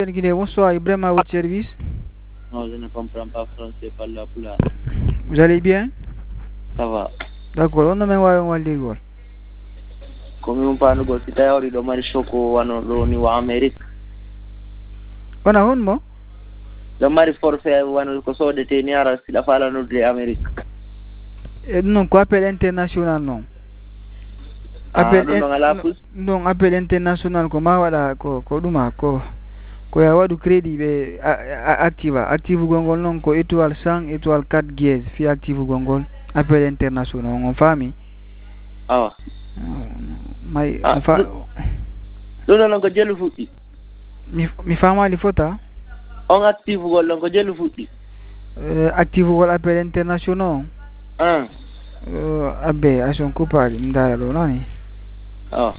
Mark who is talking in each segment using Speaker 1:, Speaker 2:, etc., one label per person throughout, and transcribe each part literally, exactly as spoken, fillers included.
Speaker 1: Bonsoir, Ibrahim à votre service.
Speaker 2: Non, je ne comprends pas français, parle la pulaar.
Speaker 1: Vous allez bien?
Speaker 2: Ça va.
Speaker 1: D'accord, on a même un waldigol.
Speaker 2: Comme on parle de si tayo rido mari shoko wano do ni wa Amerique.
Speaker 1: On a un mot?
Speaker 2: Do mari forfait wano ko sodete ni ara si la fala no de Amerique.
Speaker 1: Non, quoi appel international non.
Speaker 2: Appel
Speaker 1: non, appel international ko ma wada ko ko duma ko ko ya wadu crédit be activa active gongol non ko étoile cent étoile quatre dièse fi active gongol appel international on fami.
Speaker 2: Ah.
Speaker 1: Mai fa
Speaker 2: do non ko jelu futti.
Speaker 1: Mi mi fama li fota?
Speaker 2: On active gol non ko jelu futti.
Speaker 1: Euh active gol appel international.
Speaker 2: Ah.
Speaker 1: Euh abe ason ko pali ndara do nani.
Speaker 2: Ah.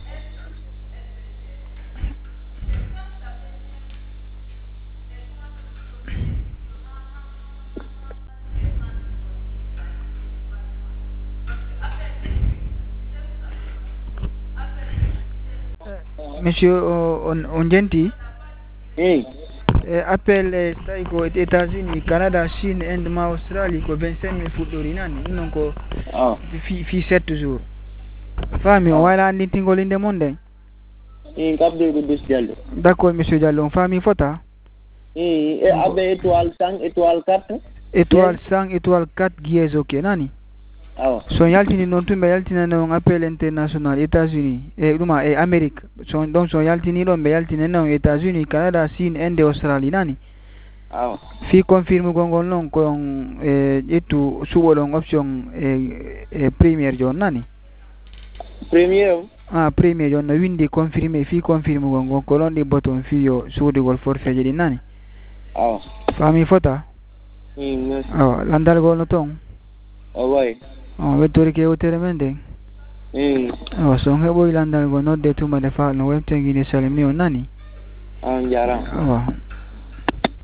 Speaker 1: Monsieur on on genti?
Speaker 2: Eh.
Speaker 1: Appel eh, tawi ko États-Unis, Canada, Chine, Inde ma Australie ko vingt-cinq mille fuɗɗori nani ɗum non ko
Speaker 2: Ah.
Speaker 1: fi fi sept jours fami on wayla andintingol inde mon nden.
Speaker 2: Eh kabde ko bes Diallo.
Speaker 1: D'accord monsieur Diallo on fami fota?
Speaker 2: Eh e abe étoile cent étoile quatre.
Speaker 1: Étoile cent étoile quatre dièse ok nani?
Speaker 2: Ah.
Speaker 1: So yaltini non tumbe yaltina non appel international États-Unis e ɗuma e Amérique so donc so yaltini ɗon ɓe yaltina non États-Unis, Canada, Chine, Inde, Australie nani?
Speaker 2: Ah.
Speaker 1: Fi confirme gongol non ko e ƴettu suɓolon option e e première jon nani?
Speaker 2: Premier.
Speaker 1: Ah premier jon no windi confirmé fi confirme gongon ko ɗon ɗi botton fi yo suudigol forfait je ɗi nani?
Speaker 2: Ah.
Speaker 1: Fami fota?
Speaker 2: Mm, merci.
Speaker 1: Awa landal gol no ton?
Speaker 2: Oh way.
Speaker 1: On wettori ke yewtere men nden.
Speaker 2: Mm.
Speaker 1: Awa so on heɓoyi landal gol nodde tuma de fa no webtengini salmini on nani?
Speaker 2: An jarama.
Speaker 1: Awa